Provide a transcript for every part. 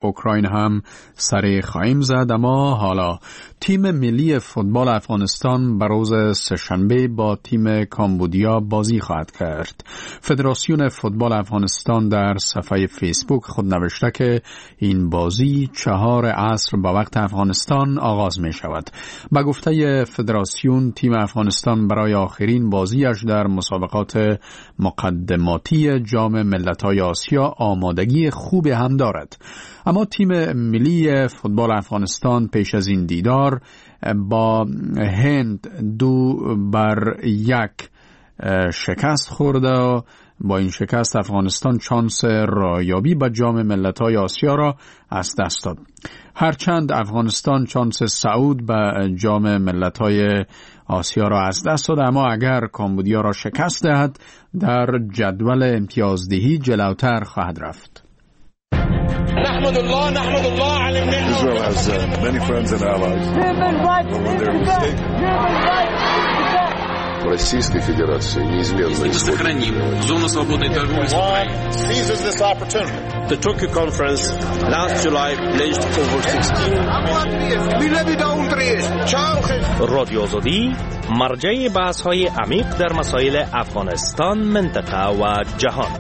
اوکراین هم سر خواهیم زد. اما حالا تیم ملی فوتبال افغانستان بروز سه‌شنبه با تیم کامبودیا بازی خواهد کرد. فدراسیون فوتبال افغانستان در صفحه فیسبوک خود نوشته که این بازی 4 عصر با وقت افغانستان آغاز می شود. با گفته فدراسیون تیم افغانستان برای آخرین بازیش در مسابقات مقدماتی جام ملت‌های آسیا آمادگی خوب هم دارد. اما تیم ملی فوتبال افغانستان پیش از این دیدار با هند 2-1 شکست خورده. با این شکست افغانستان شانس رایابی به جام ملت‌های آسیا را از دست داد. هرچند افغانستان شانس صعود به جام ملت‌های آسیا را از دست داد، اما اگر کامبودیا را شکست دهد در جدول امتیازدهی جلوتر خواهد رفت. نحمد الله على النعمة. Israel has many friends and allies. Российской Федерации неизменно сохраним зону свободной торговли с Украиной. Seizes this opportunity. The Tokyo conference last July pledged over 16 رادیو آزادی مرجع بحث‌های عمیق در مسائل افغانستان، منطقه و جهان.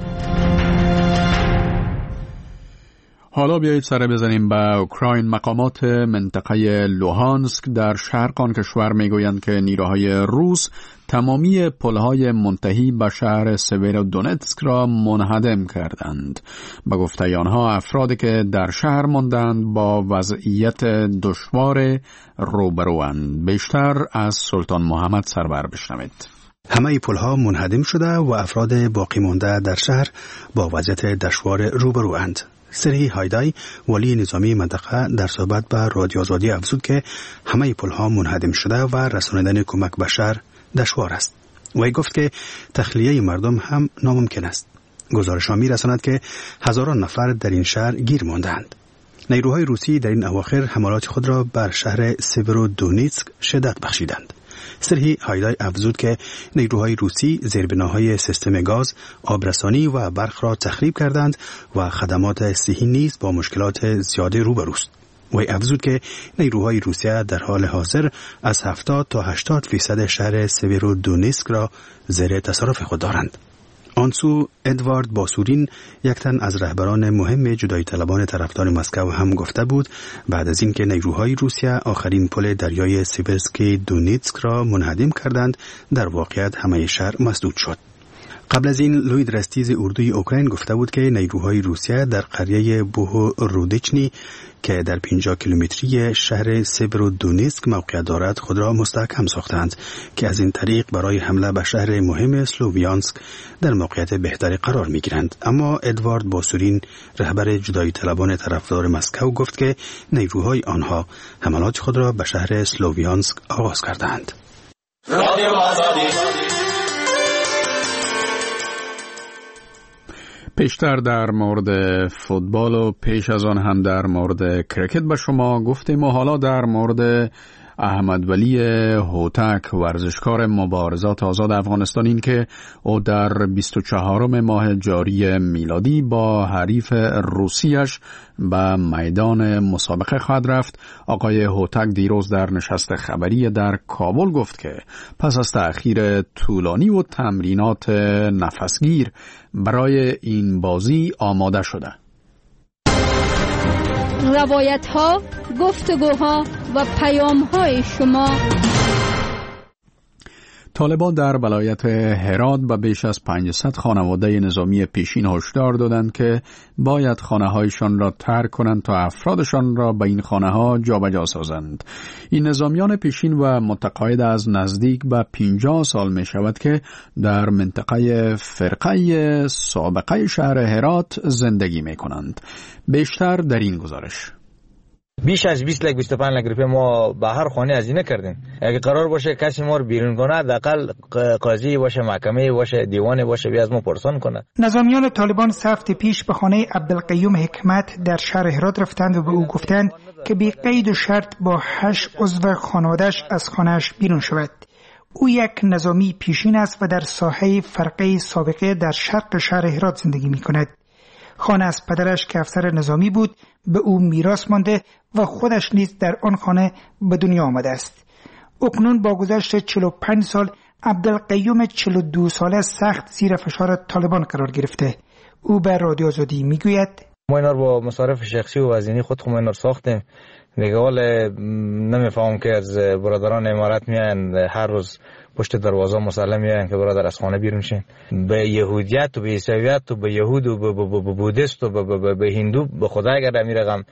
حالا بیایید سر بزنیم به اوکراین. مقامات منطقه لوهانسک در شرق آن کشور میگویند که نیروهای روس تمامی پلهای منتهی به شهر سویرودونتسک را منهدم کردند. به گفته آنها افرادی که در شهر ماندند با وضعیت دشوار روبروند. بیشتر از سلطان محمد سرور بشنوید. همه پلها منهدم شده و افراد باقی مانده در شهر با وضعیت دشوار روبروند. سرهی هایدای ولی نظامی منطقه در صحبت به رادیو آزادی افزود که همه پلها منهدم شده و رساندن کمک به شهر دشوار است. وی گفت که تخلیه مردم هم ناممکن است. گزارش‌ها می‌رساند که هزاران نفر در این شهر گیر ماندند. نیروهای روسی در این اواخر حملات خود را بر شهر سیورودونیتسک شدت بخشیدند. سرهی هایدای افزود که نیروهای روسی زیربناهای سیستم گاز، آبرسانی و برق را تخریب کردند و خدمات صحی نیز با مشکلات زیاد روبروست. وی افزود که نیروهای روسیه در حال حاضر از 70 تا 80% شهر سیورودونیتسک را زیر تصرف خود دارند. آنسو ادوارد باسورین، یک تن از رهبران مهم جدایی طلبان طرفدار مسکو هم گفته بود بعد از اینکه نیروهای روسیه آخرین پل دریای سیورسکی دونیتسک را منهدم کردند، در واقعیت همه شهر مسدود شد. قبل از این لوید رستیز اردوی اوکراین گفته بود که نیروهای روسیه در قریه بوهورودیچنی که در 50 کیلومتری شهر سیورودونیتسک موقعیت دارد خود را مستحکم ساختند که از این طریق برای حمله به شهر مهم سلوویانسک در موقعیت بهتری قرار می گیرند. اما ادوارد باسورین، رهبر جدایی طلبان طرفدار مسکو، گفت که نیروهای آنها حملات خود را به شهر سلوویانسک آغاز کردند. پیشتر در مورد فوتبال و پیش از آن هم در مورد کرکت به شما گفتیم و حالا در مورد احمد ولی هوتک، ورزشکار مبارزات آزاد افغانستان، این که او در 24 ماه جاری میلادی با حریف روسیش به میدان مسابقه خواهد رفت. آقای هوتک دیروز در نشست خبری در کابل گفت که پس از تأخیر طولانی و تمرینات نفسگیر برای این بازی آماده شده. روایت‌ها، گفتگوها و پیام‌های شما. طالبان در ولایت هرات به بیش از 500 خانواده نظامی پیشین هشدار دادند که باید خانه‌هایشان را ترک کنند تا افرادشان را به این خانه‌ها جابجا سازند. این نظامیان پیشین و متقاعد از نزدیک به 50 سال می شود که در منطقه فرقه سابقه شهر هرات زندگی می کنند. بیشتر در این گزارش. بیش از 20 لک 25 لک روپیه ما به هر خانه هزینه کردیم. اگه قرار باشه کسی ما رو بیرون کنه، حداقل قاضی باشه، محکمه باشه، دیوان باشه، بیا از ما پرسان کنه. نظامیان طالبان هفته پیش به خانه عبدالقیوم حکمت در شهر هرات رفتند و به او گفتند که بی قید و شرط با 8 عضو خانواده‌اش از خانه‌اش بیرون شود. او یک نظامی پیشین است و در ساحه فرقه سابقه در شرق شهر هرات زندگی می‌کند. خانه از پدرش که افسر نظامی بود به او میراث مانده و خودش نیز در آن خانه به دنیا آمده است. اکنون با گذشت 45 سال عبدالقیوم 42 ساله سخت زیر فشار طالبان قرار گرفته. او به رادیو آزادی میگوید ما اینا رو با مصارف شخصی و وزینی خود اینا رو ساختیم. دیگه حالا نمیفهمم که از برادران امارات میان هر روز پشت دروازه مسلم میان که برادر از خانه بیرون شین. به یهودیت و به عیسویت و به یهود و به بودیست و به هندو به خدا اگر در رقم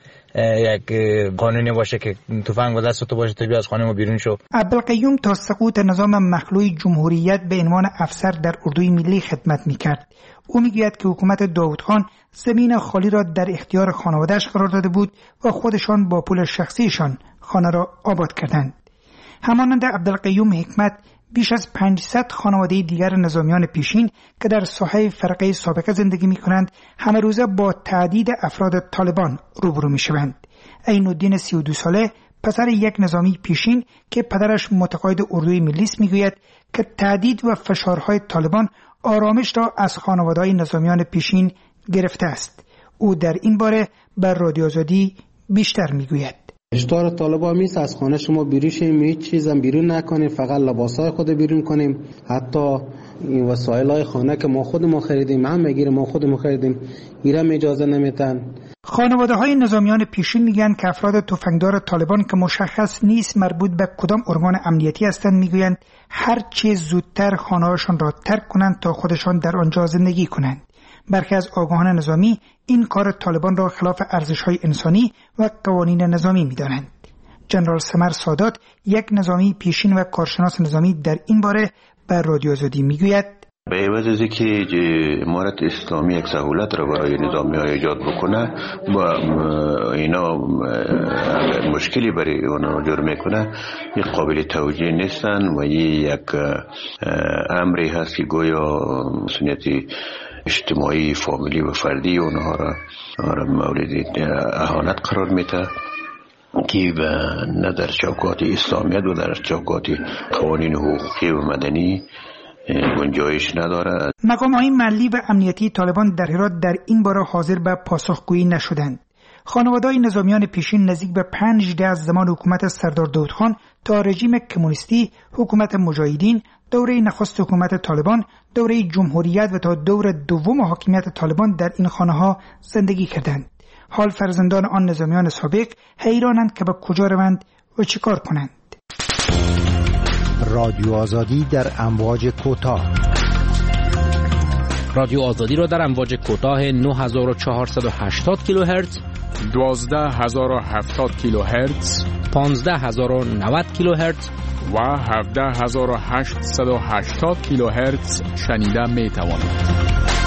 یک قانونی باشه که تفنگ به دست تو باشه تو بیا از خانه ما بیرون شو. عبدالقیوم تا سقوط نظام مخلوع جمهوریت به عنوان افسر در اردوی ملی خدمت میکرد. او میگوید که حکومت داود خان زمین خالی را در اختیار خانواده‌اش قرار داده بود و خودشان با پول شخصیشان خانه را آباد کردند. همانند عبدالقیوم حکمت بیش از 500 خانواده دیگر نظامیان پیشین که در ساحه فرقه سابقه زندگی می‌کنند همه روزه با تعدید افراد طالبان روبرو می‌شوند. عین‌الدین 32 ساله پسر یک نظامی پیشین که پدرش متقاعد اردوی ملی است میگوید که تعدید و فشارهای طالبان آرامش را از خانواده‌های نظامیان پیشین گرفته است. او در این باره بر رادیو آزادی بیشتر میگوید. هشدار طالبان میست از خانه شما بیرون شیم، هیچ چیزم بیرون نکنیم، فقط لباسای خود بیرون کنیم، حتی این وسایلای خانه که ما خودمون خریدیم هم میگیریم، ما خودمون خریدیم ایرم اجازه نمیدن. خانواده‌های نظامیان پیشین میگن که افراد تفنگدار طالبان که مشخص نیست مربوط به کدام ارگان امنیتی هستند میگویند هر چه زودتر خانه‌هاشان را ترک کنند تا خودشان در آنجا زندگی کنند. برخی از آگاهان نظامی این کار طالبان را خلاف ارزش‌های انسانی و قوانین نظامی می‌دانند. جنرال سمر سادات یک نظامی پیشین و کارشناس نظامی در این باره بر رادیو آزادی میگوید به عوض از اینکه امارت اسلامی یک سهولت را برای نظامی‌ها ایجاد بکنه با اینا مشکلی برای اونا جور میکنه، یک قابل توجیه نیستن و یک امری هست که گویا مسئولیت اجتماعی فامیلی و فردی اونها را مورد اهانت قرار میده که نه در چوکات اسلامیت و در چوکات قوانین حقوقی و مدنی گنجایش نداره. مقام‌های محلی و امنیتی طالبان در هرات در این باره حاضر به پاسخگویی نشدند. خانواده‌های نظامیان پیشین نزدیک به 5 دهه از زمان حکومت سردار داود خان تا رژیم کمونیستی، حکومت مجاهدین، دوره نخست حکومت طالبان، دوره جمهوریت و تا دور دوم حاکمیت طالبان در این خانه‌ها زندگی کردند. حال فرزندان آن نظامیان سابق حیرانند که به کجا روند و چیکار کنند. رادیو آزادی در امواج کوتاه. رادیو آزادی را در امواج کوتاه 9480 کیلوهرتز، 12070 کیلوهرتز، 15090 کیلوهرتز و 17880 کیلوهرتز شنیده می توانید.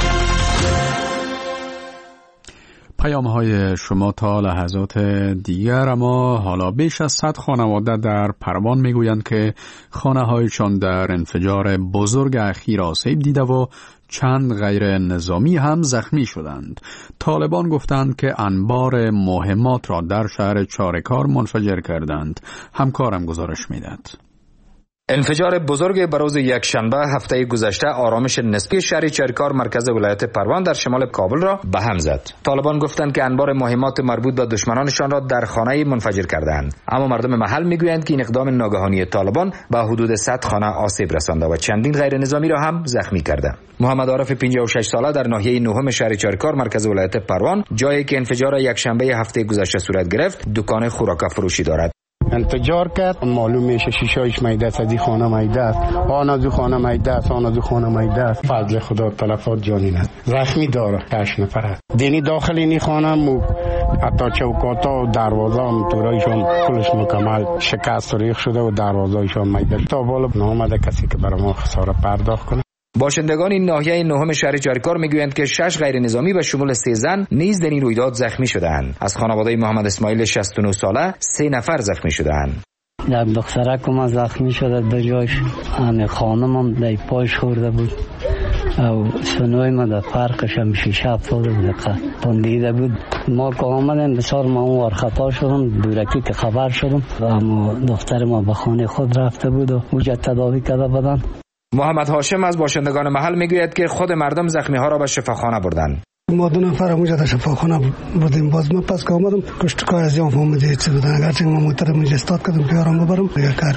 پیام‌های شما تا لحظات دیگر. اما حالا بیش از 100 خانواده در پروان میگویند که خانه‌هایشان در انفجار بزرگ اخیر آسیب دیده و چند غیر نظامی هم زخمی شدند. طالبان گفتند که انبار مهمات را در شهر چارکار منفجر کردند. همکارم گزارش میدهد. انفجار بزرگ بروز یک شنبه هفته گذشته آرامش نسبی شهر چارکار مرکز ولایت پروان در شمال کابل را به هم زد. طالبان گفتند که انبار مهمات مربوط به دشمنانشان را در خانه منفجر کردند، اما مردم محل میگویند که این اقدام ناگهانی طالبان به حدود 100 خانه آسیب رسانده و چندین غیر نظامی را هم زخمی کرده. محمد عارف 56 ساله در ناحیه نهم شهر چارکار مرکز ولایت پروان، جایی که انفجار یک شنبه هفته گذشته صورت گرفت، دکان خوراک فروشی دارد. انفجار کرد، معلوم میشه شیشه‌اش میده است، از این خانه میده است، آن از خانه میده است، آن از خانه میده است. فضل خدا تلفات جانی نه، زخمی داره 8 نفر است. دینی داخل این خانه مو حتی چوکاتا و دروازه هم تورایشون کلش مکمل شکست و ریخ شده و دروازه‌ایشون میده. تا بالا نامده کسی که برای ما خسارت پرداخت کنه. باشندگان این ناحیه نهم شهر چارکار میگویند که 6 غیر نظامی به شمول 3 زن نیز در این رویداد زخمی شدند. از خانواده محمد اسماعیل 69 ساله 3 نفر زخمی شدند. در دخترکم زخمی شده به جایش، همه خانمم در پایش خورده بود او سنوی ما در فرقش هم شیشه افتاده بود، پندیده بود. ما که آمدیم بسیار ما اون خطا شدم، دورکی که خبر شدم اما دختر ما به خانه خود رفته بود و اوجا تداوی کرده بدن. محمد هاشم از باشندگان محل میگوید که خود مردم زخمی ها را به شفاخانه بردند. ما 2 نفر اونجا در شفاخانه بودیم. باز ما پس که اومدم کشتکای از یام فهمیده چی بودن. اگرچه ما موتر منجا استاد کردم پیارم ببرم دیگه کار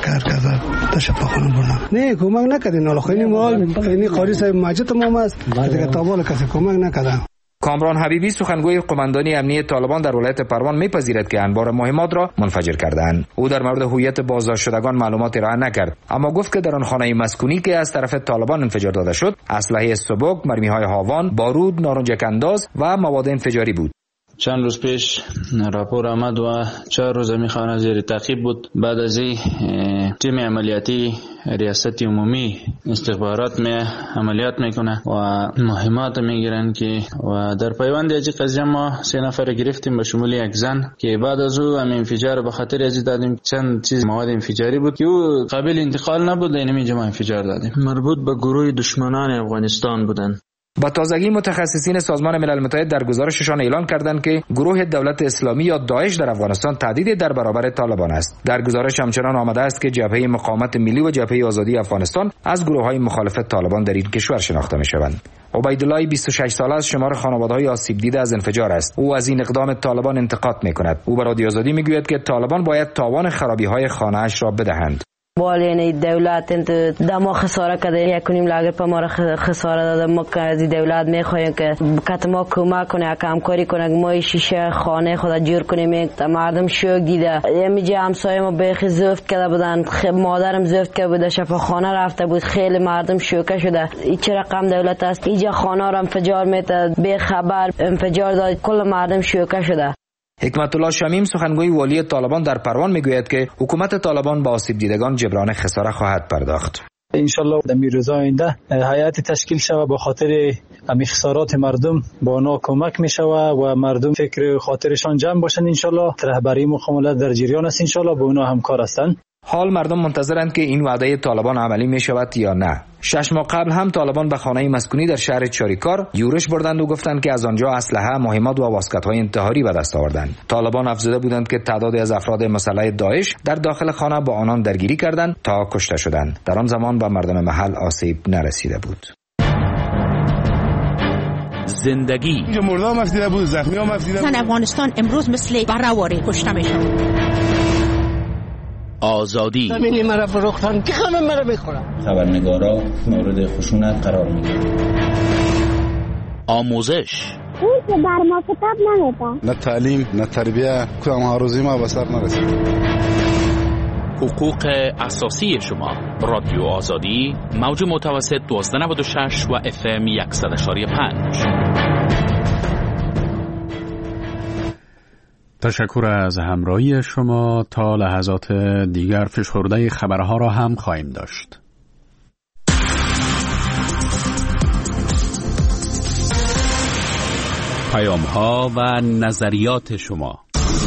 در شفاخانه بردم. نه کمک نکردین. حالا خیلی مال این قاری صاحب ماجد تمام است دیگه تابال کسی کمک نکرد. کامران حبیبی سخنگوی قماندانی امنیتی طالبان در ولایت پروان میپذیرد که انبار مهمات را منفجر کردند. او در مورد هویت بازداشت شدگان معلوماتی ارائه نکرد، اما گفت که در آن خانه مسکونی که از طرف طالبان انفجار داده شد اسلحه سبک، مرمی‌های هاوان، بارود، نارنجک انداز و مواد انفجاری بود. چند روز پیش راپور آمد و 4 روز می خانه زیر تعقیب بود. بعد از این تیم عملیاتی ریاست عمومی استخبارات می عملیات میکنه و مهمات میگیرن که و در پیوند از قضیه ما 3 نفر گرفتیم به شمول یک زن که بعد از او هم انفجار به خاطر از دادیم چند چیز مواد انفجاری بود که او قابل انتقال نبود، این اینجا ما انفجار دادیم. مربوط به گروه دشمنان افغانستان بودن. با تازگی متخصصین سازمان ملل متحد در گزارششان اعلان کردند که گروه دولت اسلامی یا داعش در افغانستان تهدید در برابر طالبان است. در گزارش همچنان آمده است که جبهه مقاومت ملی و جبهه آزادی افغانستان از گروه‌های مخالف طالبان در این کشور شناخته می‌شوند. عبیدالله 26 ساله از شمار خانواده‌های آسیب دیده از انفجار است. او از این اقدام طالبان انتقاد می‌کند. او به رادیو آزادی می‌گوید که طالبان باید تاوان خرابی‌های خانه‌اش را بدهند. بالین دولت دما خساره کرده 1.5 لاک پر ما خساره داده. ما از دولت میخوایم که کت ما کمک کنه، همکاری کنه، ما شیشه خانه خود جور کنیم. مردم شوک دیده، میگه همسایه ما بخی زفت کرده بودن، مادرم زفت کرده بود، شفاخانه رفته بود، خیلی مردم شوکه شده. این چه رقم دولت است؟ اینجا خانه را انفجار میده، به خبر انفجار داد، کل مردم شوکه شده. حکمت الله شمیم سخنگوی والی طالبان در پروان میگوید که حکومت طالبان با آسیب دیدگان جبران خساره خواهد پرداخت. انشالله در روزهای آینده هیئت تشکیل شود با خاطر همین خسارات مردم با اونا کمک میشود و مردم فکر خاطرشان جمع باشند. انشالله رهبری مقامات در جریان است، انشالله با اونا همکار هستند. حال مردم منتظرند که این وعده طالبان عملی می شود یا نه. 6 ماه قبل هم طالبان به خانه مسکونی در شهر چاریکار یورش بردند و گفتند که از آنجا اسلحه، مهمات و واسکت‌های انتحاری به دست آوردند. طالبان افزوده بودند که تعدادی از افراد مسلح داعش در داخل خانه با آنان درگیری کردند تا کشته شدند. در آن زمان به مردم محل آسیب نرسیده بود. زندگی اینجا مردم افزیده بود، زخمی هم افزیده بود. افغانستان امروز مثل برآوری کشته میشن. آزادی زمینی مرا فروختن که همه مرا بخورن. خبرنگارا مورد خشونت قرار میگیرن. آموزش اون که بر ما کتاب نمیده. نه تعلیم نه تربیه، کدام هاروزی ما به سر نرسید. حقوق اساسی شما. رادیو آزادی موج متوسط 1296 و FM 100.5. تشکر از همراهی شما. تا لحظات دیگر فشرده خبرها را هم خواهیم داشت. پیام‌ها و نظریات شما.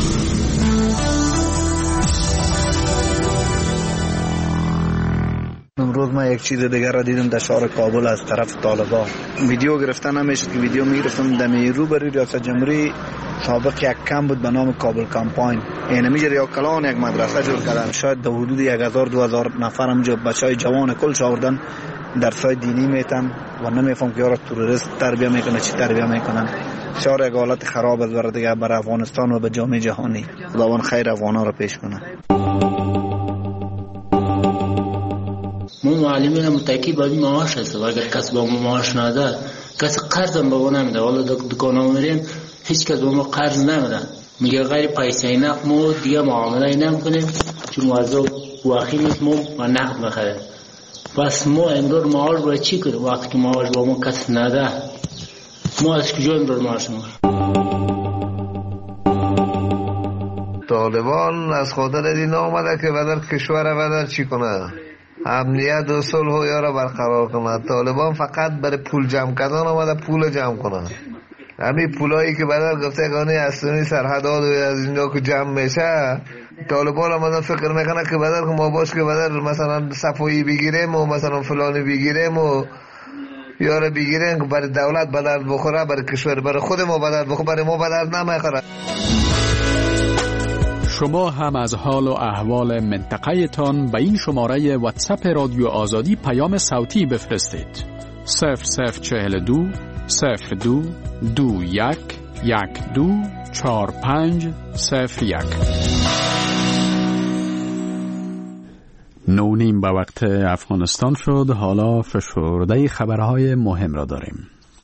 امروز من یک چیز دیگر را دیدم در شهر کابل از طرف طالبان. ویدیو گرفتن نمیشد که ویدیو میگرفتم دمی روبروی ریاست جمهوری سابق یک کمپ بود به نام کابل کمپاین. اینمی ریا کلان یک مدرسه جور کردن، شاید در حدود 1000-2000 نفر همجا بچهای جوان کل آوردن درسای دینی میتن و نمیفهم که یارو تروریست تربیت میکنه چی تربیت میکنن. شهر یک حالت خراب است برای دیگه برای افغانستان و به جامعه جهانی. خداوند خیر افغانا را پیش کنه. ما معلمین متکی باید معاش هست و اگر کس با ما معاش نده کسی قرض هم با ما نمیده. والا دکان ها میریم هیچ کس با ما قرض نمیده، میگه غیر پیسه نقد ما دیگه معامله نمیکنیم چون موظف واقعی نیست ما و نقد بخریم. بس ما امرار معاش باید چی کنیم وقتی که معاش با ما کس نده؟ ما از کجا امرار معاش ما؟ طالبان از خاطر این آمده که بدر کشور بدر چی کنه؟ امنیت و صلح و یارا برقرار کنه. طالبان فقط برای پول جمع کردن آمده پول جمع کنه. همین پولایی که بدر گفته گانی اسونی سرحدات و از اینجا که جمع میشه طالبان آمدن فکر میکنه که بدر که ما باش که بدر مثلا صفایی بگیریم و مثلا فلانی بگیریم و یارا بگیریم که برای دولت بدر بخوره، برای کشور برای خود ما بدر بخوره، برای ما بدر نمیخوره. شما هم از حال و احوال منطقه تان به این شماره واتساپ رادیو آزادی پیام صوتی بفرستید. 0042 9:30 به وقت افغانستان شد. حالا فشرده خبرهای مهم را داریم.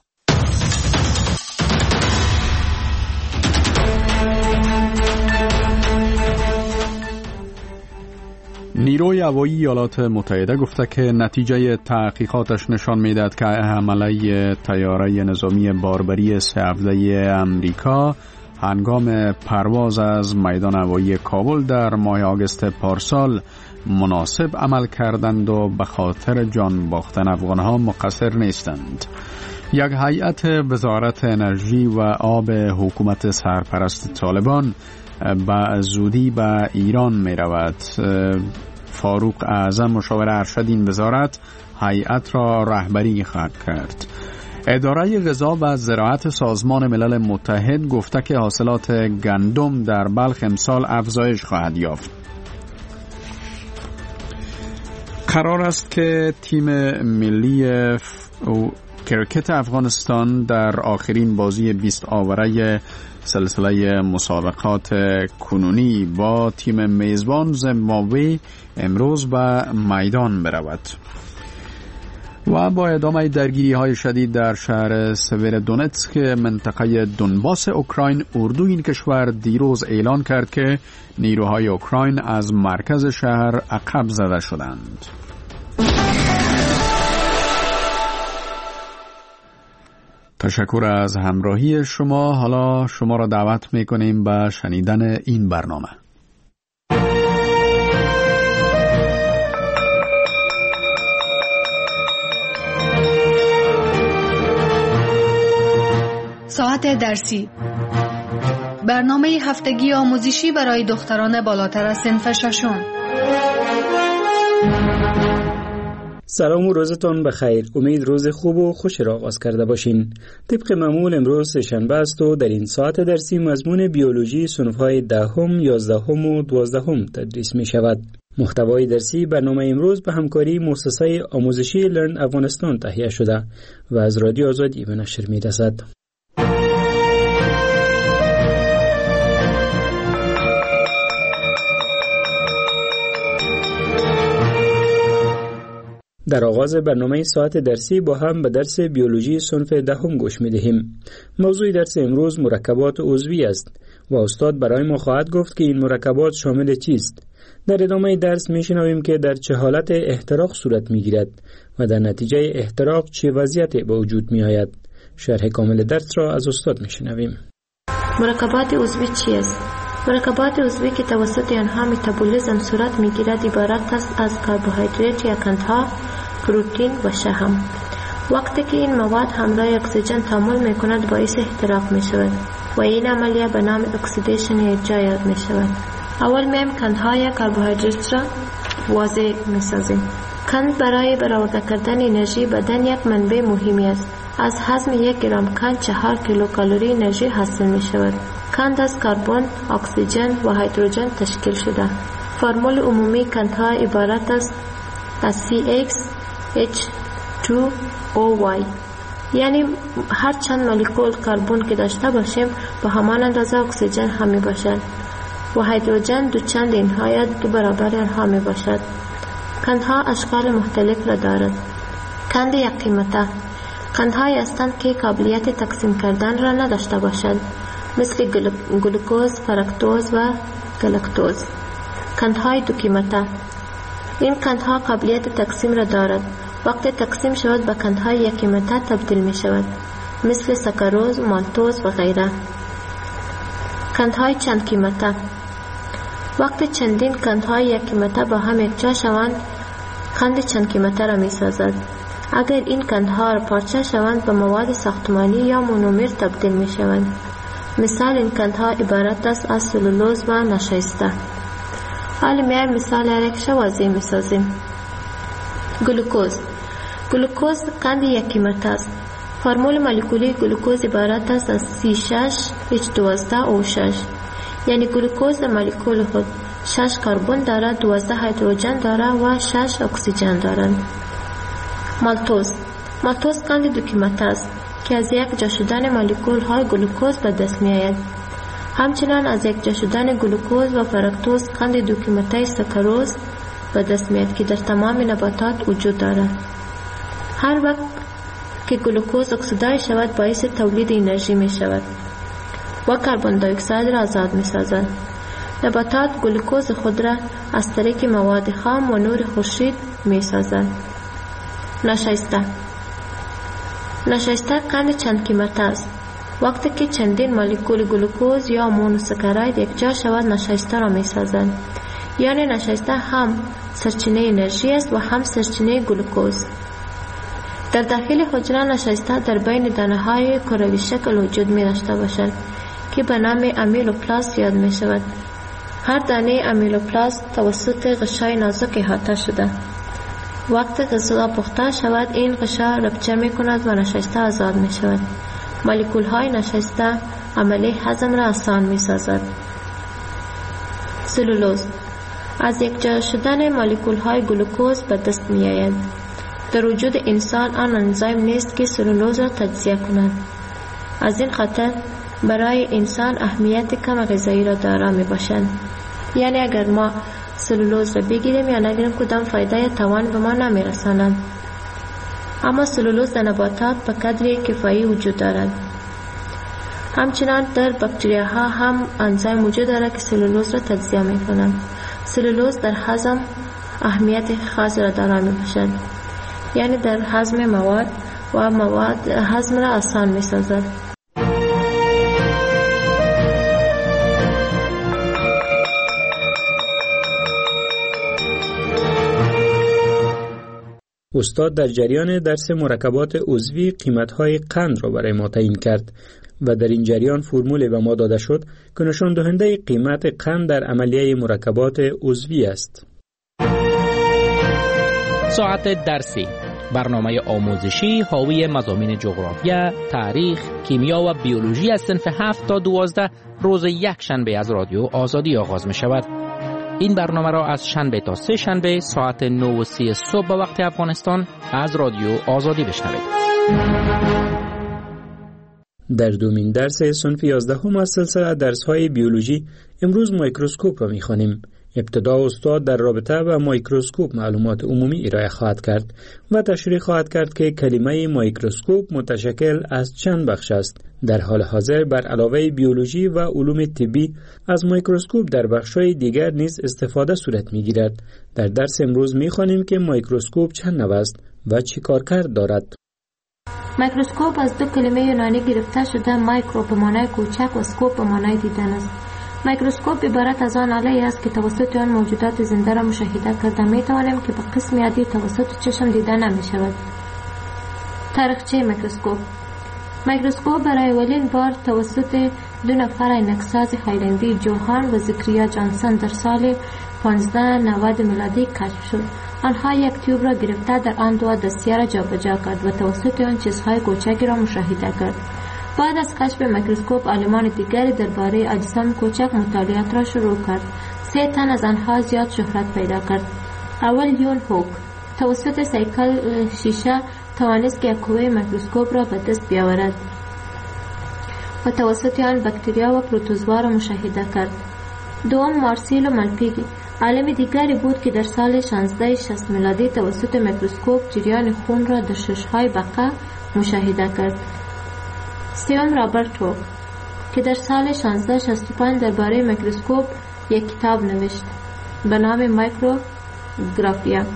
نیروی هوایی ایالات متحده گفته که نتیجه تحقیقاتش نشان می‌دهد که حمله طیاره نظامی باربری 3 امریکا هنگام پرواز از میدان هوایی کابل در ماه آگوست پارسال مناسب عمل کردند و به خاطر جان باختن افغانها مقصر نیستند. یک هیئت وزارت انرژی و آب حکومت سرپرست طالبان به زودی به ایران می رود. فاروق اعظم مشاور ارشد این وزارت هیئت را رهبری خواهد کرد. اداره غذا و زراعت سازمان ملل متحد گفته که حاصلات گندم در بلخ امسال افزایش خواهد یافت. قرار است که تیم ملی کرکت افغانستان در آخرین بازی 20 آوره سلسله مسابقات کنونی با تیم میزبان زیمبابوه امروز به میدان برود. و با ادامه درگیری های شدید در شهر سویرودونتسک منطقه دونباس اوکراین، اردوی این کشور دیروز اعلان کرد که نیروهای اوکراین از مرکز شهر عقب زده شدند. تشکر از همراهی شما. حالا شما را دعوت می‌کنیم به شنیدن این برنامه. ساعت درسی، برنامه هفتگی آموزشی برای دختران بالاتر از صنف ششم. سلام و روزتان بخیر. امید روز خوب و خوش را آغاز کرده باشین. طبق معمول امروز سه‌شنبه است و در این ساعت درسی مضمون بیولوژی صنف‌های 10ام، 11ام و 12ام تدریس می شود. محتوای درسی برنامه امروز به همکاری مؤسسه آموزشی لرن افغانستان تهیه شده و از رادیو آزادی به نشر می رسد. در آغاز برنامه ساعت درسی با هم به درس بیولوژی صنف 10م گوش می دهیم. موضوع درس امروز مرکبات عضوی است و استاد برای ما خواهد گفت که این مرکبات شامل چیست. در ادامه درس می شنویم که در چه حالت احتراق صورت می گیرد و در نتیجه احتراق چه وضعیتی به وجود می آید. شرح کامل درس را از استاد می شنویم. مرکبات عضوی چیست؟ مرکبات عضوی که توسط آنها متابولیسم صورت می‌گیرد عبارت است از کربوهیدرات یا قندها، پروتئین و شحم. وقتی که این مواد همراه اکسیژن تعامل می‌کند باعث احتراق می‌شود و این عملیه به نام اکسیدیشن یا ارجاع یاد می‌شود. اول میم قندها یا کربوهیدرات را واضح می‌سازیم. قند برای برآورده کردن انرژی بدن یک منبع مهمی است. از هضم 1 گرم قند 4 کیلوکالری انرژی حاصل می‌شود. قند از کربن، اکسیژن و هیدروژن تشکیل شده. فرمول عمومی قندها عبارت است از CXH2OY، یعنی هر چند مولکول کربن که داشته باشیم به همان اندازه اکسیژن هم می باشد و هیدروژن دو چند اینها یا 2 برابر آنها می باشد. قندها اشکال مختلف را دارد. قند یک قیمته قندهایی هستند که قابلیت تقسیم کردن را نداشته باشند، مثل گلوکوز، فرکتوز و گلاکتوز. قندهای دو قیمته این قندها قابلیت تقسیم را دارد. وقتی تقسیم شود به قندهای یک قیمته تبدیل می شود، مثل ساکاروز، مالتوز و غیره. قندهای چند قیمته وقتی چندین قندهای یک قیمته با هم یکجا شوند قند چند قیمته را می سازد. اگر این قندها را پارچه شوند به مواد ساختمانی یا مونومر تبدیل می شوند. مثال این قندها عبارت است از سلولوز و نشایسته. حالا میایم مثال یک واضح می سازیم. گلوکوز قند یک قیمت است. فرمول مولکولی گلوکوز عبارت است از C6H12O6، یعنی گلوکوز در مولکول خود 6 کربن دارد، 12 هیدروژن دارد و 6 اکسیژن دارد. مالتوز قند دو قیمت است. که از یک جا شدن مولکول های گلوکوز به دست می آید. همچنان از یک جا شدن گلوکوز و فرکتوز قند 2 قیمته سکروز به دست می آید که در تمام نباتات وجود دارد. هر وقت که گلوکوز اکسیدای شود باعث تولید انرژی می شود و کربن دی اکساید را آزاد می سازد. نباتات گلوکوز خود را از طریق مواد خام و نور خورشید می سازد. نشایسته قند چند قیمته است. وقتی که چندین مولکول گلوکوز یا مونوساکاراید یک جا شود نشایسته را می سازد. یعنی نشایسته هم سرچینه انرژی است و هم سرچینه گلوکوز. در داخل حجره نشایسته در بین دانه های کروی شکل وجود می داشته باشد که به نام امیلوپلاست یاد می شود. هر دانه امیلوپلاست توسط غشای نازک احاطه شده. وقتی غذا پخته شود این غشا رپچه می کند و نشایسته آزاد می شود. مولکول های نشایسته عملی هضم را آسان می سازد. سلولوز از یک جا شدن مولکول های گلوکوز به دست می آید. در وجود انسان آن انزیم نیست که سلولوز را تجزیه کند. از این خاطر برای انسان اهمیت کم غذایی را دارا می باشند. یعنی اگر ما سلولوز را بگیریم یا نگیریم کدام فایده یا توان به ما نمی رسانند. اما سلولوز در نباتات به قدری کفایی وجود دارد. همچنان در باکتریاها هم انزیم وجود دارد که سلولوز را تجزیه می کنند. سلولوز در هضم اهمیت خاص را دارا می باشد. یعنی در هضم مواد و مواد هضم را آسان می سازد. استاد در جریان درس مرکبات عضوی قیمت‌های قند را برای ما تعیین کرد و در این جریان فرمولی به ما داده شد که نشان دهنده قیمت قند در عملیه مرکبات عضوی است. ساعت درسی، برنامه آموزشی حاوی مضامین جغرافیا، تاریخ، کیمیا و بیولوژی از صنف 7 تا 12 روز یک شنبه از رادیو آزادی آغاز می شود. این برنامه را از شنبه تا سه شنبه ساعت 9:30 صبح به وقت افغانستان از رادیو آزادی بشنوید. در دومین درس صنف 11 از سلسله درس‌های بیولوژی امروز میکروسکوپ را می‌خوانیم. ابتدا استاد در رابطه با میکروسکوپ معلومات عمومی ارائه خواهد کرد و تشریح خواهد کرد که کلمه میکروسکوپ متشکل از چند بخش است. در حال حاضر بر علاوه بیولوژی و علوم طبی از میکروسکوپ در بخش‌های دیگر نیز استفاده صورت می‌گیرد. در درس امروز می‌خوانیم که میکروسکوپ چند نوع است و چی کارکرد دارد. میکروسکوپ از دو کلمه یونانی گرفته شده، مایکرو به معنای کوچک و اسکوپ به معنای دیدن است. میکروسکوپ عبارت از آن آله‌ای است که توسط آن موجودات زنده را مشاهده کرده می‌توانیم که به قسم عادی توسط چشم دیده نمی‌شود. تاریخچه میکروسکوپ برای اولین بار توسط دو نفر عینک‌ساز هایلندی جوهان و زکریا جانسن در سال 1590 میلادی کشف شد. آنها یک تیوب را گرفته در آن دو دسته را جابجا کرد و توسط آن چیزهای کوچکی را مشاهده کرد. بعد از کشف میکروسکوپ عالمان دیگری درباره اجسام کوچک مطالعات را شروع کرد. 3 تن از آنها زیاد شهرت پیدا کرد. اول یون هوک توسط سیکل شیشه توانست که یک قوه میکروسکوپ را به دست بیاورد و توسط آن باکتریا و پروتوزوا را مشاهده کرد. دوم مارسیلو مالپیگی عالم دیگری بود که در سال 1660 میلادی توسط میکروسکوپ جریان خون را در شش‌های بقا مشاهده کرد. سوم رابرت هوک که در سال 1665 درباره میکروسکوپ یک کتاب نوشت به نام مایکروگرافیا.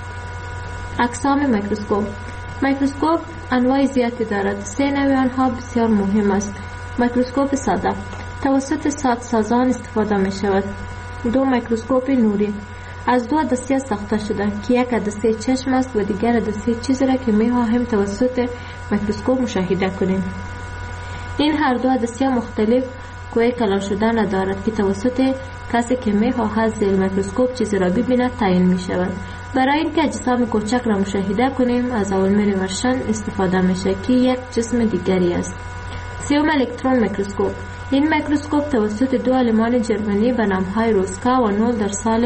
اقسام میکروسکوپ انواع زیادی دارد. 3 نوع آنها بسیار مهم است. میکروسکوپ ساده توسط سازان استفاده می شود. 2 میکروسکوپ نوری از 2 دسته ساخته شده که یک دسته چشم است و دیگر دسته چیزی را که می خواهیم توسط میکروسکوپ مشاهده کنیم. این هر 2 دسته مختلف کوه کلان شده ندارد که توسط کسی که می خواهد زیر میکروسکوپ چیزی را ببیند تعیین می شود. برای اینکه اجسام کوچک را مشاهده کنیم از اولمر ورشن استفاده می شود که یک جسم دیگری است. 3 الکترون میکروسکوپ این میکروسکوپ توسط 2 عالمان جرمنی به نام‌های روسکا و نول در سال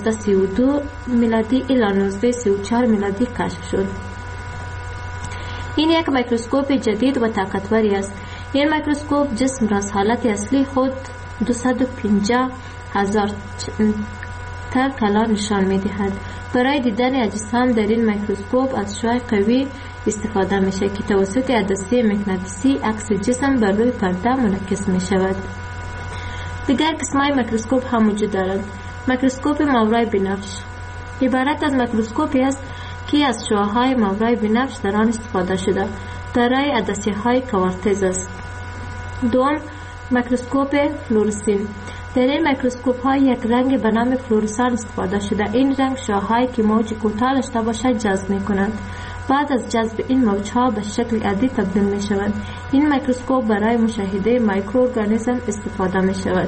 1932 میلادی الی 1934 میلادی کشف شد. این یک میکروسکوپ جدید و طاقتوری است. این میکروسکوپ جسم را از حالت اصلی خود 250,000 تر کلان نشان می دهد. برای دیدن اجسام در این میکروسکوپ از شعاع قوی استفاده می شود که توسط عدسه مغناطیسی عکس جسم بر روی پرده منعکس می شود. دیگر قسمای میکروسکوپ هم وجود دارند. میکروسکوپ ماورای بنفش عبارت از میکروسکوپی است که از شعاعهای ماورای بنفش در آن استفاده شده دارای عدسه های کوارتز است. دوم، میکروسکوپ فلورسین. در این میکروسکوپ های یک رنگ به نام فلورسان استفاده شده. این رنگ شعاعهایی که موج کوتاه داشته باشد جذب می کنند. بعد از جذب این موجها به شکل عادی تبدیل می شوند. این میکروسکوپ برای مشاهده مایکروارگانیسم استفاده می شود.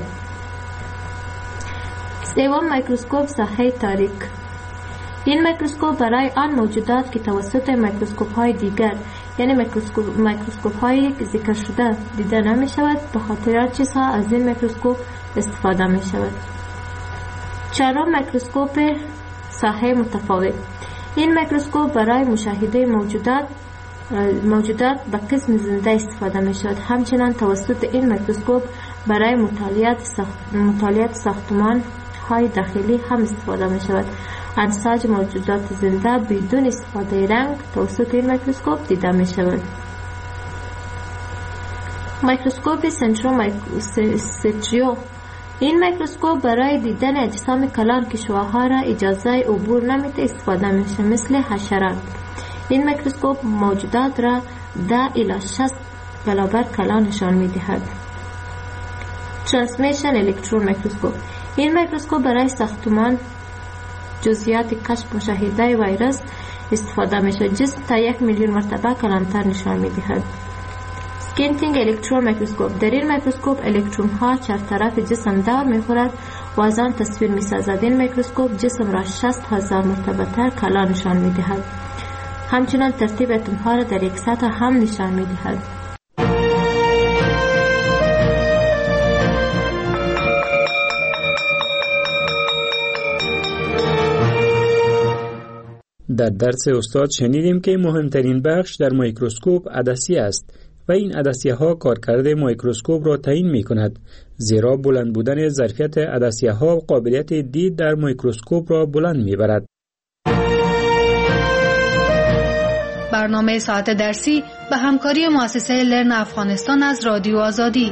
سوم، میکروسکوپ ساحه تاریک. این میکروسکوپ برای آن موجودات که توسط میکروسکوپ های دیگر یعنی میکروسکوپ های ذکر شده دیده نمی شود به خاطر چیزها از این میکروسکوپ استفاده می شود. چهارم، میکروسکوپ ساحه متفاوت. این میکروسکوپ برای مشاهده موجودات به قسم زنده استفاده می شود. همچنان توسط این میکروسکوپ برای مطالعات ساختمان های داخلی هم استفاده می شود. انساج موجودات زنده بدون استفاده رنگ توسط این میکروسکوپ دیده می شود. میکروسکوپ سنتریو. این میکروسکوپ برای دیدن اجسام کلان که شعاعها را اجازه عبور نمیده استفاده میشه مثل حشرات. این میکروسکوپ موجودات را 10 الی 60 برابر کلان نشان میدهد. ترانسمیشن الکترون میکروسکوپ. این میکروسکوپ برای ساختمان جزئیات کشف مشاهده ویروس استفاده میشه. جسم تا 1,000,000 مرتبه کلانتر نشان میدهد. سکینتینگ الکترون میکروسکوپ. در این میکروسکوپ الکترون ها چهارطرف جسم دور میخورد و از آن تصویر میسازد. این میکروسکوپ جسم را 60,000 مرتبه تر کلان نشان میدهد. همچنان ترتیب اتم ها را در یک سطح هم نشان میدهد. در درس استاد شنیدیم که مهمترین بخش در میکروسکوپ عدسیه است و این عدسیه ها کارکرد میکروسکوپ را تعیین می کند، زیرا بلند بودن ظرفیت عدسیه ها قابلیت دید در میکروسکوپ را بلند می برد. برنامه ساعت درسی به همکاری مؤسسه لرن افغانستان از رادیو آزادی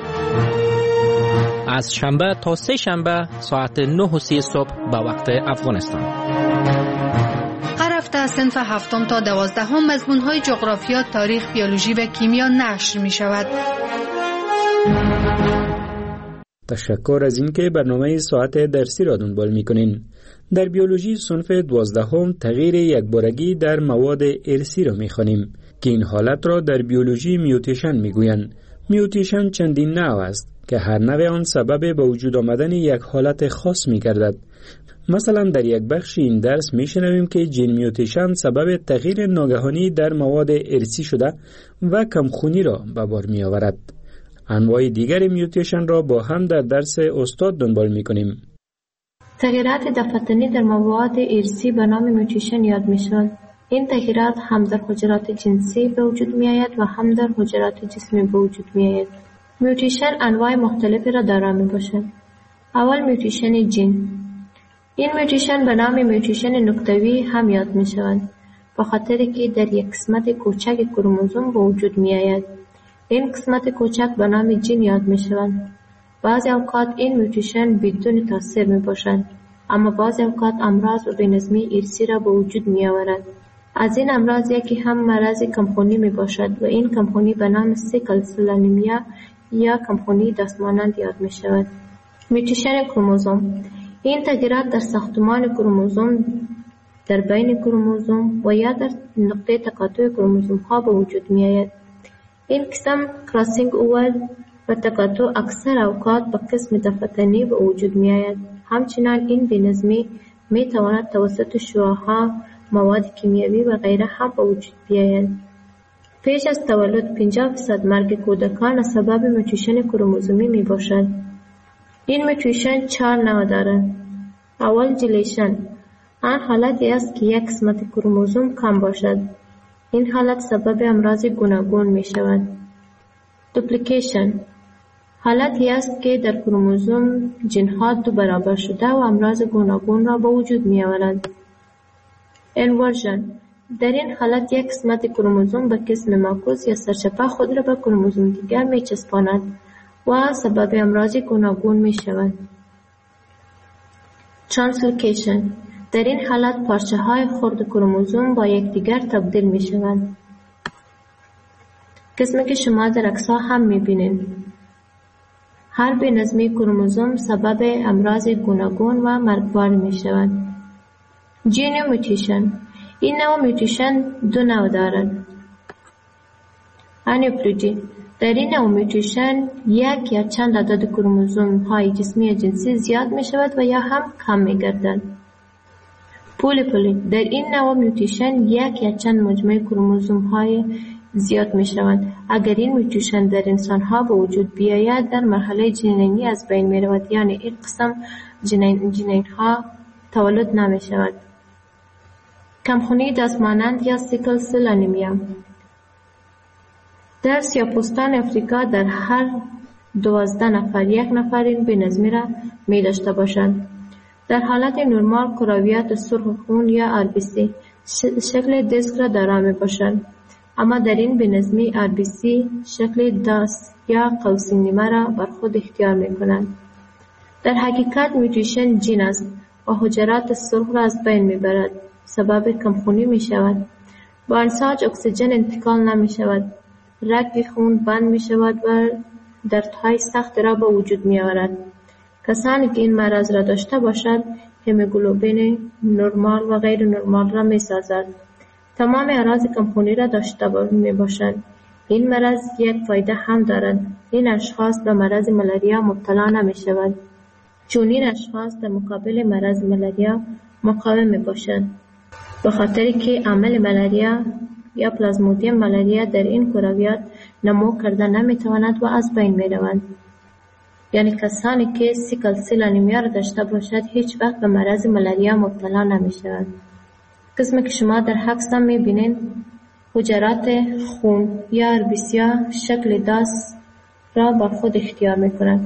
از شنبه تا سه شنبه ساعت 9:30 صبح به وقت افغانستان. هر هفته از صنف 7 تا 12 مضمون‌های جغرافیا، تاریخ، بیولوژی و کیمیا نشر می‌شود. تشکر از اینکه برنامه ساعت درسی را دنبال می‌کنین. در بیولوژی صنف 12 تغییر یکبارگی در مواد ارثی را می‌خوانیم که این حالت را در بیولوژی میوتیشن می‌گویند. میوتیشن چندین نوع است که هر نوع آن سبب به وجود آمدن یک حالت خاص می‌گردد. مثلا در یک بخش این درس میشنویم که جین میوتیشن سبب تغییر ناگهانی در مواد ارثی شده و کمخونی را به بار می آورد. انواع دیگر میوتیشن را با هم در درس استاد دنبال می کنیم. تغییرات دفتنی در مواد ارثی به نام میوتیشن یاد می شود. این تغییرات هم در حجرات جنسی به وجود می آید و هم در حجرات جسمی به وجود می آید. میوتیشن انواع مختلفی را دارا می باشد. اول میوتیشن جین. این میوتیشن به نام میوتیشن نکتوی هم یاد می شوند به خاطر که در یک قسمت کوچک کروموزوم به وجود می آید. این قسمت کوچک به نام جین یاد می شوند. بعضی اوقات این میوتیشن بدون تاثیر می باشند، اما بعضی اوقات امراض و بی‌نظمی ارثی را به وجود می آورد. از این امراض یکی هم مرض کمخونی می باشد و این کمخونی به نام سیکل سل انیمیا یا کمخونی دستمانند یاد می شود. میوتیشن کروموزوم. این تغییرات در ساختمان کروموزوم، در بین کروموزوم و یا در نقطه تقاطع کروموزوم ها به وجود می آید. این قسم کراسینگ اوور و تقاطع اکثر اوقات به قسم دفتنی به وجود می آید. همچنان این بی‌نظمی می تواند توسط شعاعها، مواد کیمیایی و غیره هم به وجود بیاید. پیش از تولد 50% مرگ کودکان از سبب میوتیشن کروموزومی می باشد. این میوتیشن 4 نوع دارد. اول جلیشن. آن حالتی است که یک قسمت کروموزوم کم باشد. این حالت سبب امراض گوناگون می شود. دوپلیکیشن حالتی است که در کروموزوم جن‌ها دو برابر شده و امراض گوناگون را به وجود می آورد. انورژن در این حالت یک قسمت کروموزوم به قسم معکوس یا سرچپه خود را به کروموزوم دیگر می چسباند و سبب امراض گوناگون می شود. ترانسلوکیشن در این حالت پارچه های خرد کروموزوم با یکدیگر تبدیل می شوند. قسمی که شما در عکس‌ها هم می بینید. هر بی‌نظمی کروموزوم سبب امراض گوناگون و مرگبار می شود. ژن میوتیشن این نوع میوتیشن دو نوع دارد. انیپلوژی در این نوع میوتیشن یک یا چند عدد کروموزوم های جسمی یا جنسی زیاد می شود و یا هم کم می گردند. پولیپلی در این نوع میوتیشن یک یا چند مجموعه کروموزوم های زیاد می شوند. اگر این میوتیشن در انسان ها به وجود بیاید در مرحله جنینی از بین می رود، یعنی این قسم جنین ها تولد نمی شود. کمخونی دستمانند یا سیکل سل انیمیا در سیاه‌پوستان افریقا در هر 12 نفر یک نفر این بی‌نظمی را می داشته باشند. در حالت نرمال کرویات سرخ خون یا RBC شکل دیسک را دارا می باشند، اما در این بی‌نظمی RBC شکل داس یا قوس نیمه را بر خود اختیار می کنند. در حقیقت میوتیشن ژن است و حجرات سرخ را از بین می برد، سبب کمخونی می شود. با انساج اکسیژن انتقال نمی شود، رگ خون بند می شود و دردهای سخت را به وجود می آورد. کسانی که این مرض را داشته باشند هموگلوبین نرمال و غیر نرمال را می سازد. تمام اعراض کمخونی را داشته می باشند. این مرض یک فایده هم دارد. این اشخاص به مرض ملاریا مبتلا نمی شوند، چون این اشخاص در مقابل مرض ملاریا مقاوم می باشند، به خاطری که عامل ملاریا یا پلازمودیم ملاریا در این کرویات نمو کرده نمی تواند و از بین می روند. یعنی کسانی که سیکل سل انیمیا را داشته باشد هیچ وقت به مرض ملاریا مبتلا نمی شوند. قسمی که شما در عکس می بینید حجرات خون یا RBC شکل داس را بر خود اختیار می کنند.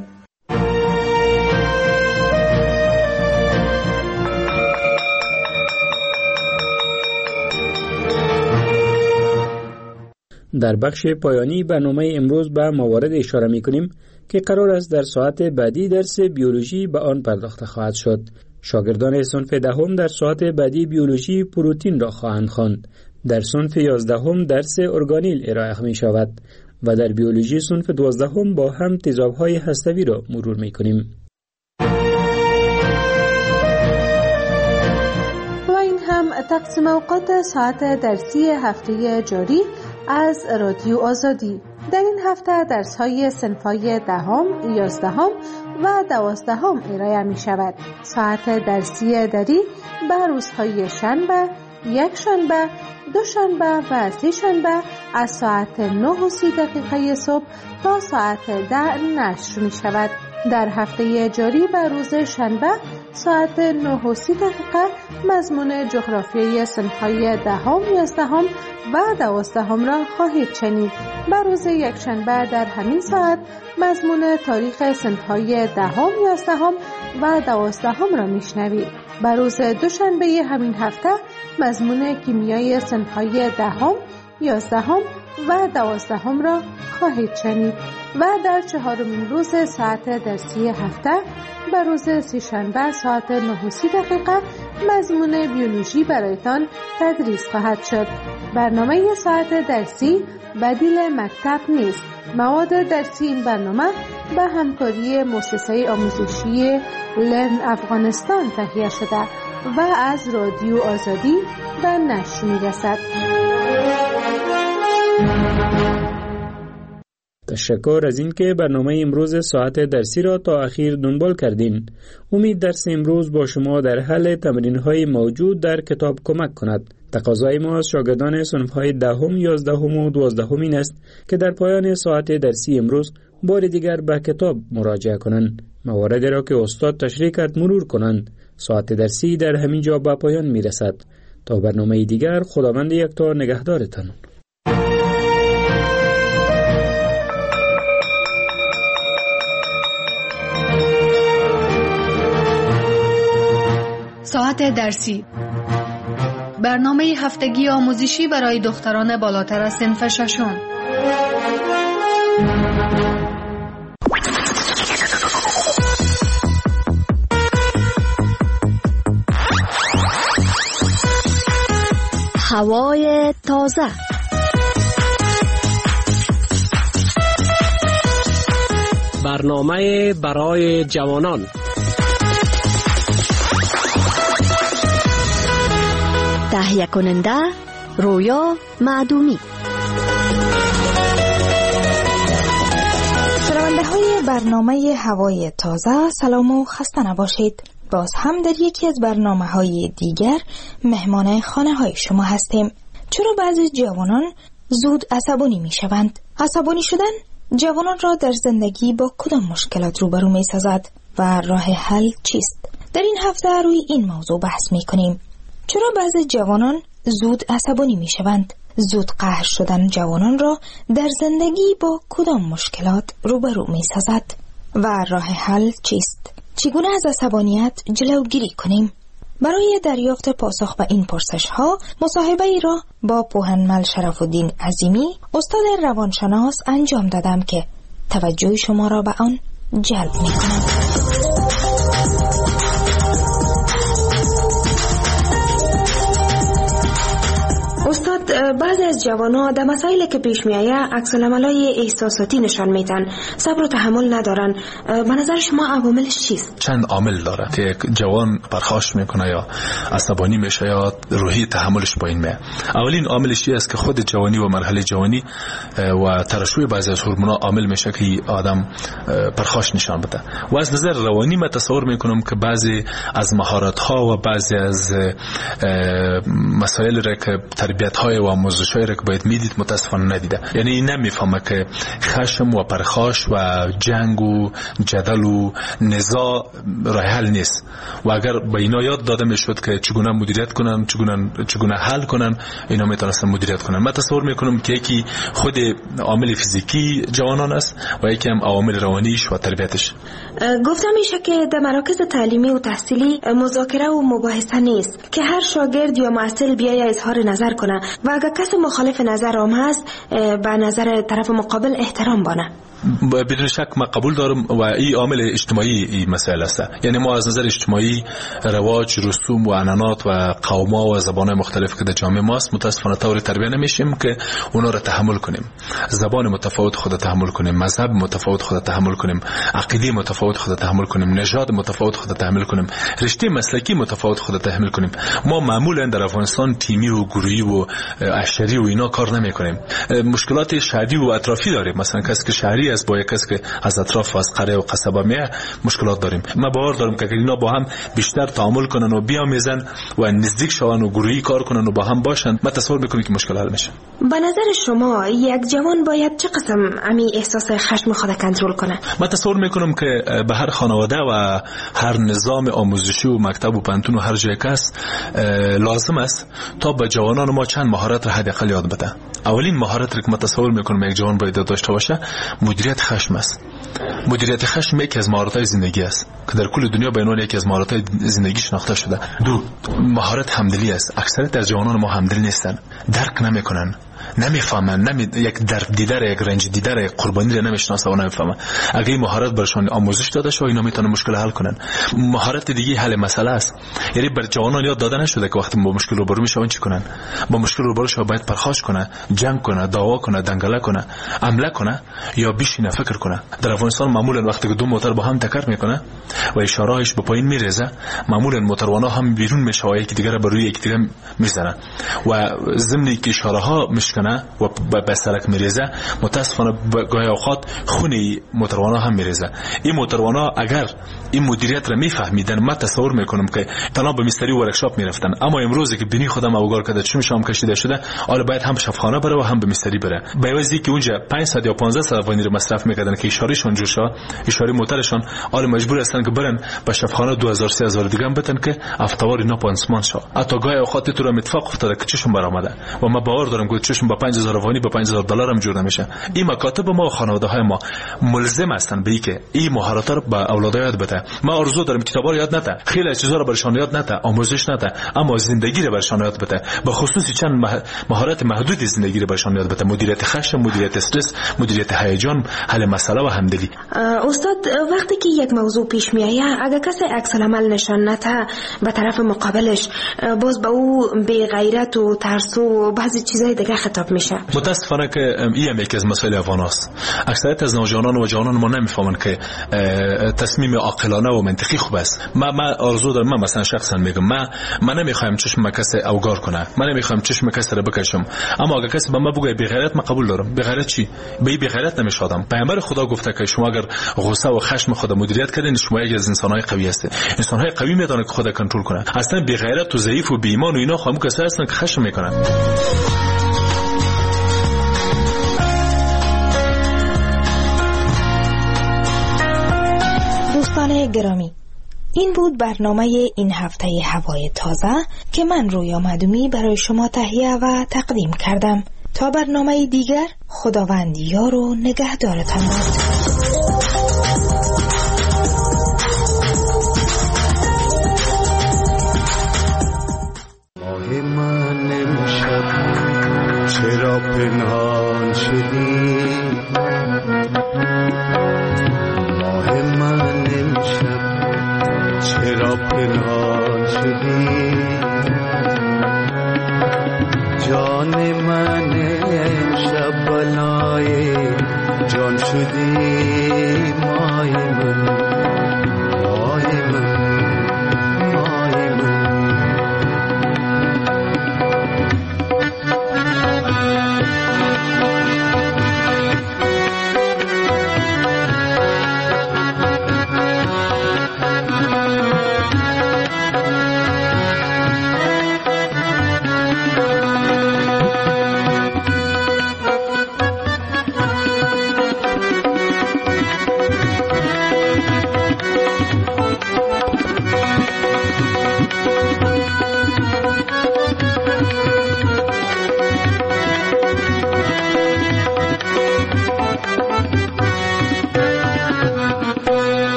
در بخش پایانی برنامه امروز به موارد اشاره می کنیم که قرار است در ساعت بعدی درس بیولوژی به آن پرداخته خواهد شد. شاگردان صنف دهم در ساعت بعدی بیولوژی پروتین را خواهند خواند. در صنف 11 درس ارگانیل ارائه می شود و در بیولوژی صنف 12 با هم تیزاب‌های هسته‌ای را مرور می کنیم. و این هم تقسیم اوقات ساعت درسی هفته جاری از رادیو آزادی. در این هفته درس‌های صنف‌های 10، 11 و 12 ارائه می شود. ساعت درسی دری به روزهای شنبه، یک شنبه، دو شنبه و سه شنبه از ساعت 9:30 صبح تا ساعت 10 نشر می شود. در هفته جاری به روز شنبه ساعت 9:30 مضمون جغرافیای صنف‌های 10، 11 و 12 را خواهید شنید. به روز یک شنبه در همین ساعت مضمون تاریخ صنف‌های 10، 11 و 12 را میشنوید. به روز دوشنبه همین هفته مضمون کیمیای صنف‌های 10، 11 و 12 را خواهید شنید و در 4مین روز ساعت درسی هفته به روز سه‌شنبه ساعت 9:30 مضمون بیولوژی برایتان تدریس خواهد شد. برنامه ساعت درسی بدیل مکتب نیست. مواد درسی این برنامه به همکاری مؤسسه آموزشی لرن افغانستان تهیه شده و از رادیو آزادی به نشر می‌رسد. تشکر از اینکه برنامه امروز ساعت درسی را تا اخیر دنبال کردین. امید درس امروز با شما در حل تمرین‌های موجود در کتاب کمک کند. تقاضای ما از شاگردان صنف‌های 10، 11 و 12 این است که در پایان ساعت درسی امروز بار دیگر به کتاب مراجعه کنند. مواردی را که استاد تشریح کرد مرور کنند. ساعت درسی در همین جا به پایان می‌رسد. تا برنامه دیگر خداوند یکتا نگهدارتان. ساعت درسی، برنامه هفتگی آموزشی برای دختران بالاتر از صنف ششم. هوای تازه، برنامه برای جوانان، تهیه کننده رویا معدومی. شنونده های برنامه هوای تازه، سلام و خسته نباشید. باز هم در یکی از برنامه های دیگر مهمان خانه های شما هستیم. چرا بعضی جوانان زود عصبانی می شوند؟ عصبانی شدن جوانان را در زندگی با کدام مشکلات روبرو می سازد و راه حل چیست؟ در این هفته روی این موضوع بحث می کنیم. چرا بعضی جوانان زود عصبانی می شوند؟ زود قهر شدن جوانان را در زندگی با کدام مشکلات روبرو می سازد و راه حل چیست؟ چگونه از عصبانیت جلوگیری کنیم؟ برای دریافت پاسخ به این پرسش ها مصاحبه ای را با پوهنمل شرف‌الدین عظیمی، استاد روانشناس انجام دادم که توجه شما را به آن جلب می کنم. استاد، بعضی از جوان‌ها در مسائلی که پیش میآید عکس‌العمل‌های احساساتی نشان میدن، صبر و تحمل ندارن. به نظر شما عواملش چیست؟ چند عامل داره که یک جوان پرخاش میکنه یا عصبانی میشه یا روحی تحملش پایین میاد. اولین عاملش است که خود جوانی و مرحله جوانی و ترشح بعضی از هورمون‌ها عامل میشه که آدم پرخاش نشان بده. و از نظر روانی من تصور میکنم که بعضی از مهارت‌ها و بعضی از مسائل را که تربیت‌های و آموزش‌هایی را که باید میدید متاسفانه ندیده. یعنی نمیفهمه که خشم و پرخاش و جنگ و جدل و نزاع راه حل نیست. و اگر به اینا یاد داده میشد که چگونه مدیریت کنن، چگونه حل کنن، اینا میتونستن مدیریت کنن. من تصور میکنم که یکی خود عامل فیزیکی جوانان است و یکی هم عوامل روانیش و تربیتش. گفتم میشه که در مراکز تعلیمی و تحصیلی مذاکره و مباحثه نیست که هر شاگرد یا معلم بیاید اظهار نظر کنه و اگر کسی مخالف نظر هم هست به نظر طرف مقابل احترام بانه. بدون شک من قبول دارم و این عامل اجتماعی این مسئله است. یعنی ما از نظر اجتماعی رواج، رسوم و عنعنات و قوم‌ها و زبان‌های مختلف که در جامعه ماست متأسفانه طور تربیت نمیشیم که اونا را تحمل کنیم. زبان متفاوت خود تحمل کنیم، مذهب متفاوت خود تحمل کنیم، عقیده متفاوت خود تحمل کنیم، نژاد متفاوت خود تحمل کنیم، رشته مسلکی متفاوت خود تحمل کنیم. ما معمولا در افغانستان تیمی و گروهی و عشری و اینا کار نمی‌کنیم. مشکلات شهری و اطرافی داریم. مثلا کسی که شهری است با یک کسی که از اطراف و از قریه و قصبه میاد مشکلات داریم. ما باور دارم که اگر اینا با هم بیشتر تعامل کنن و بیامیزن و نزدیک شون و گروهی کار کنن و با هم باشن، ما تصور میکنیم که مشکل حل میشه. به نظر شما یک جوان باید چه قسم احساس خشم خود کنترل کنه؟ ما تصور میکنم که به هر خانواده و هر نظام آموزشی و مکتب و پانتون و هر جای کس لازم است تا به جوانان ما چند مهارت را حداقل یاد بده. اولین مهارت که ما تصور میکنم یک جوان باید داشته باشه مدیریت خشم است. مدیریت خشم یکی از مهارت‌های زندگی است که در کل دنیا به عنوان یکی از مهارت‌های زندگی شناخته شده. دو، مهارت همدلی است. اکثریت از جوانان ما همدل نیستن، درک نمیکنن، نمیفهمن، یک درد دیدار، یک رنج دیدار، یک قربانی را نمیشناسن و نمیفهمن. اگه این مهارت برشان آموزش داده شه اینا میتونن مشکل حل کنن. مهارت دیگه حل مسئله است. یعنی بر جوانان یاد داده نشده که وقتی با مشکل روبرو میشن چی کنن. با مشکل روبرو شو باید پرخاش کنه، جنگ کنه، دعوا کنه، دنگله کنه، عمله کنه یا بشینه فکر کنه. در افغانستان معمولا وقتی که دو موتور با هم تکر میکنه و اشاره‌اش به پایین میریزه، معمولا موتوروانا هم بیرون میشه و یکی دیگه بر روی یکی دیگه میزنه و ضمن که اشاره ها میشکنه و به سرک میریزه، متاسفانه گاهی اوقات خون موتوروانا هم میریزه. این موتوروانا اگر این مدیریت را میفهمیدن، من تصور میکنم که تنها به مستری و ورکشاپ میرفتن. اما امروزی که بینی خودم اوگار کرده چون شام کشیده شده، حالا باید هم شفاخانه بره و هم به مستری بره. به عوضی که اونجا 500 یا 1500 افغانی رو مصرف میکردن که اشاره اشارهشون جور شد، اشاره موترشون حال مجبور هستن که برن به شفاخانه 2000-3000 دیگه هم بتن که افتوار اینا پانسمان شد. حتی گاهی اوقات تو رو اتفاق افتاده که چشم برآمده و ما باور دارم که چشم با 5000 افغانی با 5000 دلار هم جور نمیشه. این مکاتب ما و خانواده های ما ملزم هستن به اینکه این مهارت رو به اولادها یاد بده. ما آرزو دارم کتابا رو یاد نده، خیلی چیزا رو برشان یاد نده، آموزش نده، اما زندگی رو برشان یاد بده. به خصوص چند مهارت محدود زندگی رو برشان یاد بده: مدیریت خشم، مدیریت استرس، مدیریت هیجان، حل مسئله و همدلی. استاد وقتی که یک موضوع پیش میایه اگر کسی عکس العمل نشان نده به طرف مقابلش، باز به او بی غیرت و ترس و بعضی چیزای دیگه خطاب میشه. متاسفانه که این هم یکی از مسائل افغاناست. اکثریت از نوجوانان و جوانان ما نمیفهمن که تصمیم عاقلانه و منطقی خوب است. من آرزو دارم، من مثلا شخصا میگم من نمیخوام چشم کسی اوگار کنه، من نمیخوام چشم کسی رو بکشم، اما اگر کسی به من بگه بی غیرت، من قبول دارم. بی غیرت چی؟ بی غیرت نمیشادم. پیامبر خدا گفته که شما اگر غصه و خشم خود مدیریت کردین، شما یکی از انسان‌های قوی هستید. انسان‌های قوی میدونن که خود کنترل کنه. اصلا بی غیرت و ضعیف و بی ایمان و اینا خامو کسایی هستن که خشم میکنن. دوستان گرامی، این بود برنامه این هفته هوای تازه که من رویا معدومی برای شما تهیه و تقدیم کردم. تا برنامه دیگر، خداوند یار و نگهدارتان باد. من امشب چرا پنهان شدی؟ ماه من امشب چرا پنهان شدی؟ جان من امشب بلای جان شدی. مای من، مای من، مای من.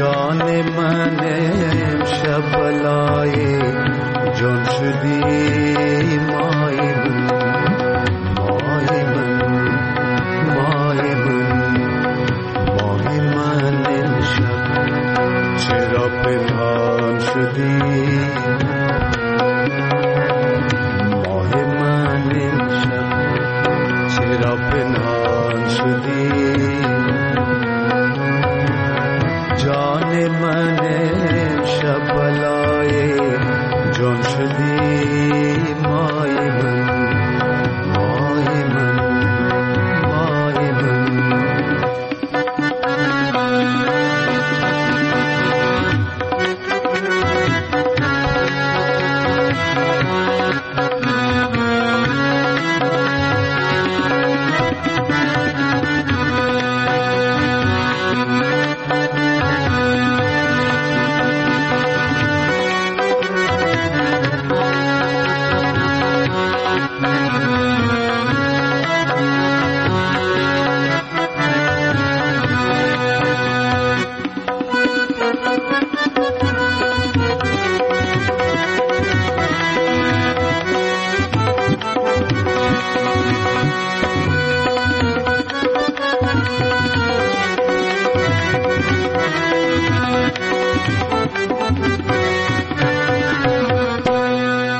جان من امشب بلای جان شدی.